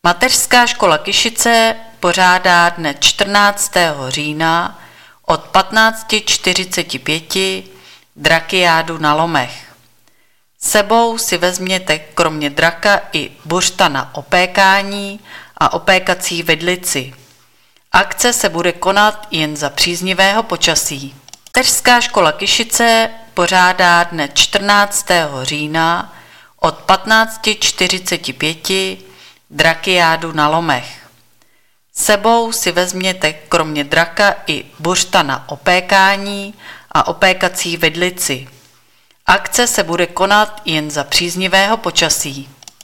Mateřská škola Kyšice pořádá dne 14. října od 15:45 drakiádu na lomech. Sebou si vezměte kromě draka i buřta na opékání a opékací vidlici. Akce se bude konat jen za příznivého počasí. Mateřská škola Kyšice pořádá dne 14. října od 15:45 drakiádu na lomech. Sebou si vezměte kromě draka i buřta na opékání a opékací vidlici. Akce se bude konat jen za příznivého počasí.